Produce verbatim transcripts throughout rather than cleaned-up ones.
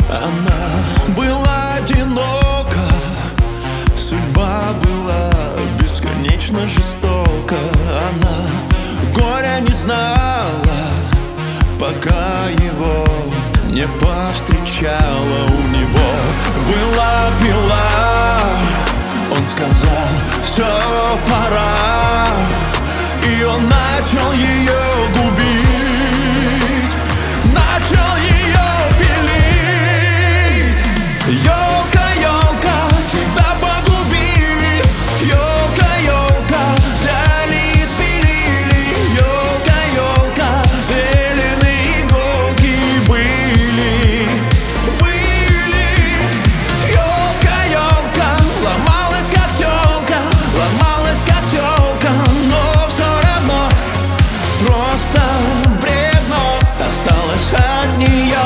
Она была одинока, судьба была бесконечно жестока. Она горя не знала, пока его не повстречала. У него была пила, он сказал: все, пора. И он начал ее губить, начал ее пилить. Ёлка, ёлка, тебя погубили. Ёлка, ёлка, взяли и спилили. Ёлка, ёлка, зеленые иголки были, были. Ёлка, ёлка, ломалась как тёлка, ломалась как тёлка, но все равно просто бревно осталось от нее.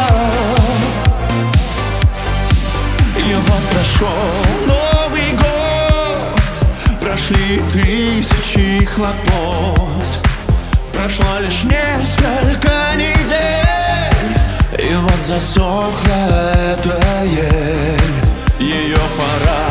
И вот прошел Новый год, прошли тысячи хлопот, прошло лишь несколько недель, и вот засохла эта ель. Ее пора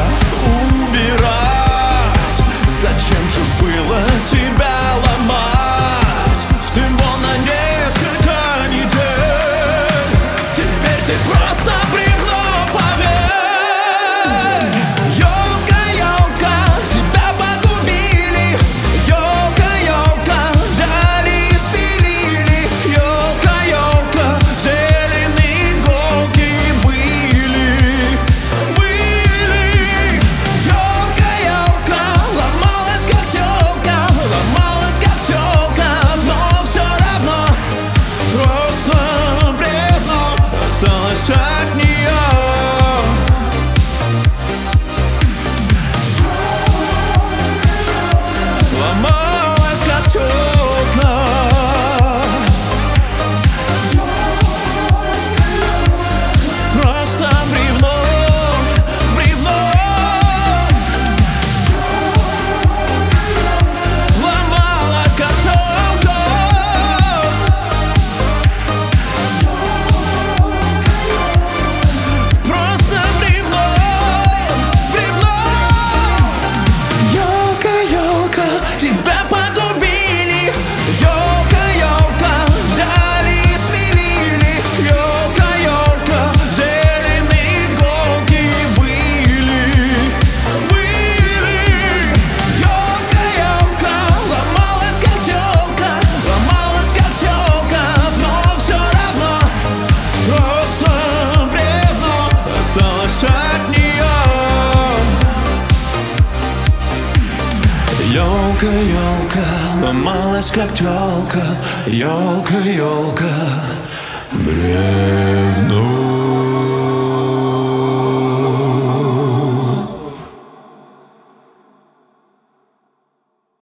убирать. Зачем же было тебя ломать всего на несколько недель? Теперь ты просто бревно, поверь. Ёлка, ёлка, тебя погубили. Ёлка, ёлка, взяли и спилили. Ёлка, ёлка, зеленые иголки были, были. Ёлка, ёлка, ломалась как тёлка, ломалась как тёлка, но все равно просто бревно осталось от нее. Ломалась как тёлка, просто бревно, бревно. Ломалась как тёлка, просто бревно, бревно. Ёлка, ёлка, тебя погубили. Ёлка, ёлка, взяли и спилили. Ёлка, ёлка, зеленые иголки были, были. Ёлка, ёлка, ломалась как тёлка, ломалась как тёлка, но все равно просто бревно осталось от нее. Ёлка, ёлка, ломалась как тёлка. Ёлка, ёлка, бревно.